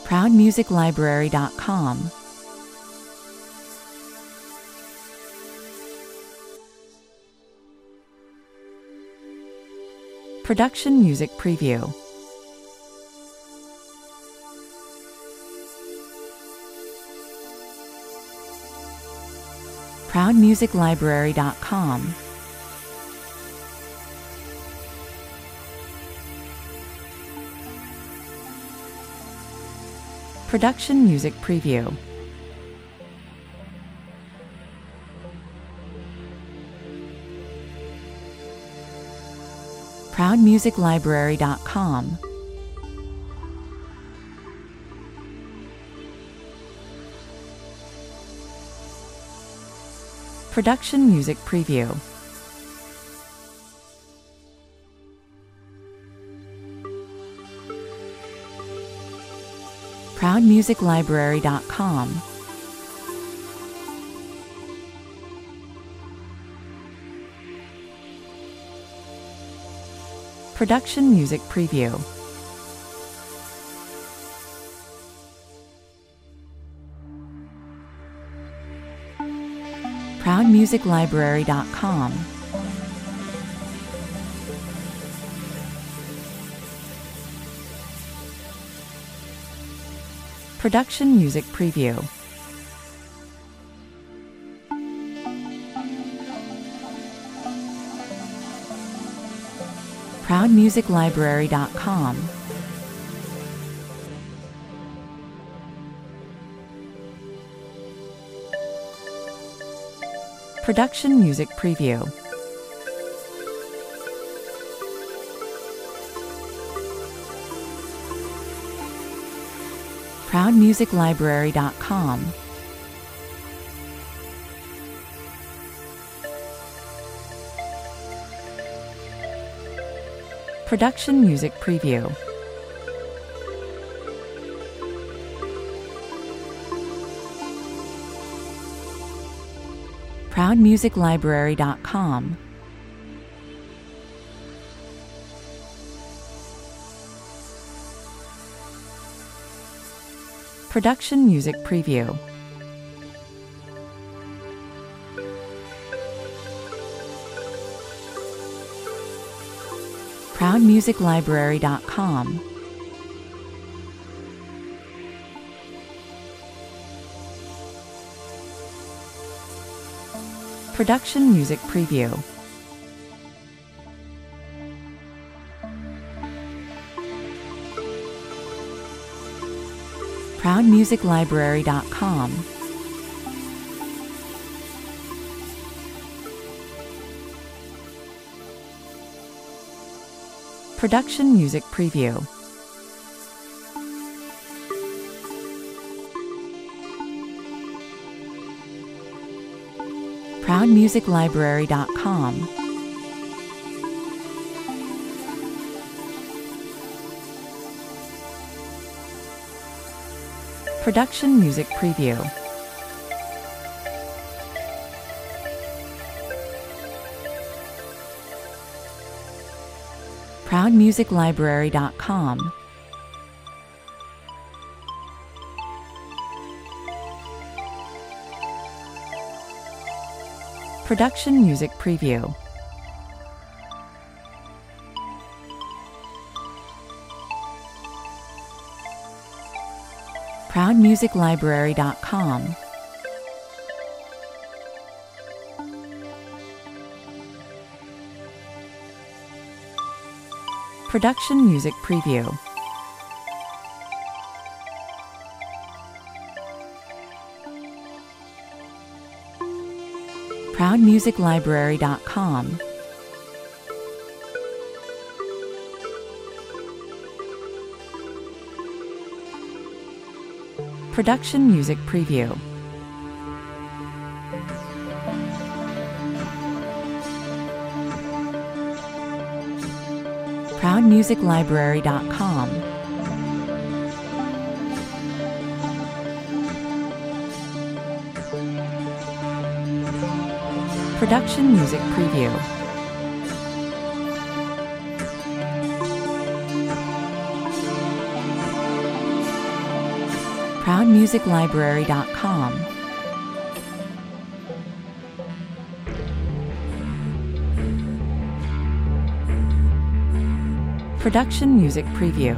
ProudMusicLibrary.com. Production Music Preview. ProudMusicLibrary.com. Production Music Preview. ProudMusicLibrary.com. Production Music Preview. ProudMusicLibrary.com. Production Music Preview. ProudMusicLibrary.com. Production Music Preview. ProudMusicLibrary.com. Production Music Preview. ProudMusicLibrary.com. Production Music Preview. ProudMusicLibrary.com. Production Music Preview. ProudMusicLibrary.com. Production Music Preview. ProudMusicLibrary.com. Production Music Preview. ProudMusicLibrary.com. Production Music Preview. ProudMusicLibrary.com. Production Music Preview. ProudMusicLibrary.com. Production Music Preview. ProudMusicLibrary.com. Production Music Preview. ProudMusicLibrary.com. Production Music Preview. ProudMusicLibrary.com. Production Music Preview.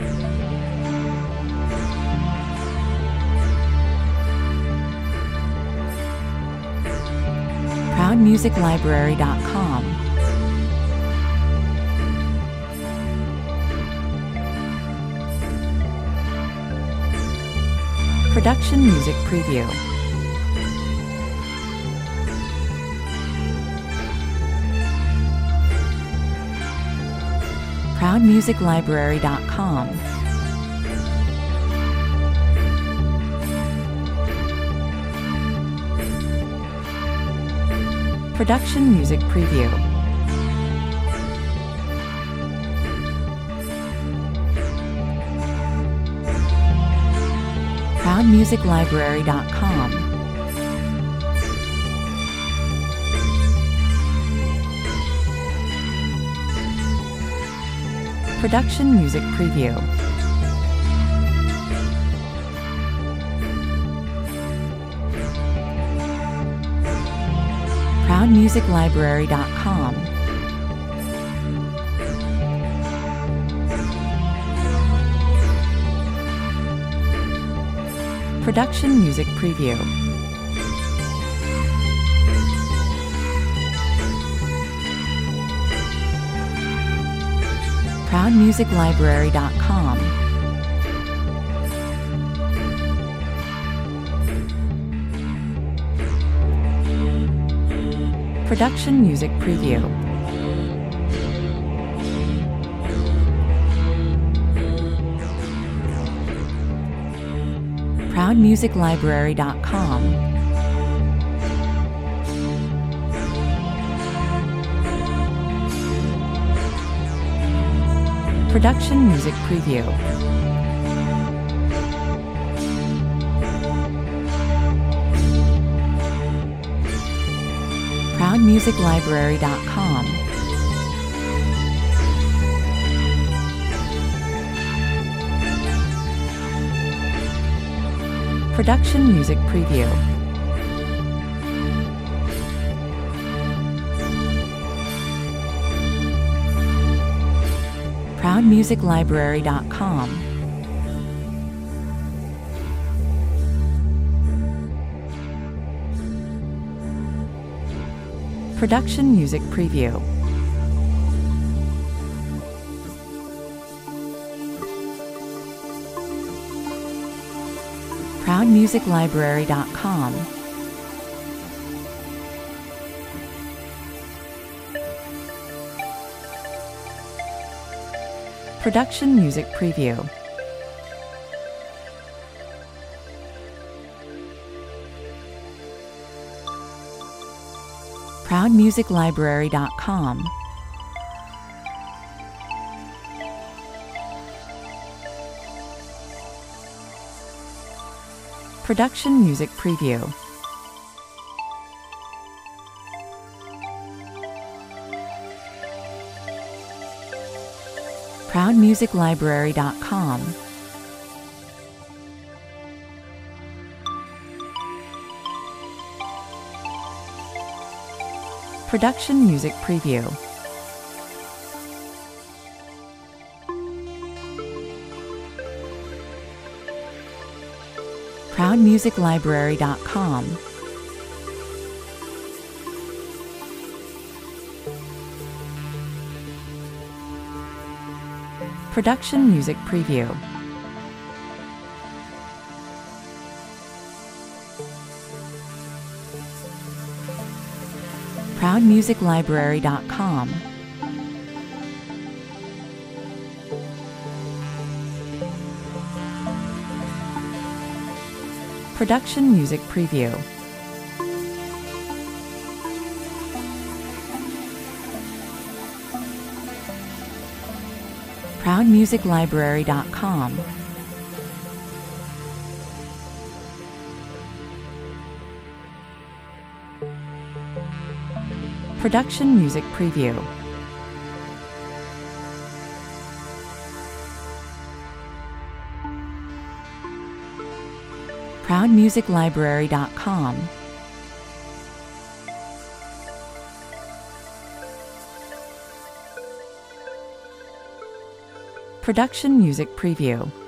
ProudMusicLibrary.com. Production Music Preview. ProudMusicLibrary.com. Production Music Preview. ProudMusicLibrary.com. Production Music Preview. ProudMusicLibrary.com. Production Music Preview. ProudMusicLibrary.com. Production Music Preview. ProudMusicLibrary.com. Production Music Preview. ProudMusicLibrary.com. Production Music Preview. ProudMusicLibrary.com. Production Music Preview. ProudMusicLibrary.com. Production Music Preview. ProudMusicLibrary.com. Production Music Preview. ProudMusicLibrary.com. Production Music Preview. ProudMusicLibrary.com. Production Music Preview. ProudMusicLibrary.com. Production Music Preview. ProudMusicLibrary.com. Production Music Preview. proudmusiclibrary.com, Production Music Preview.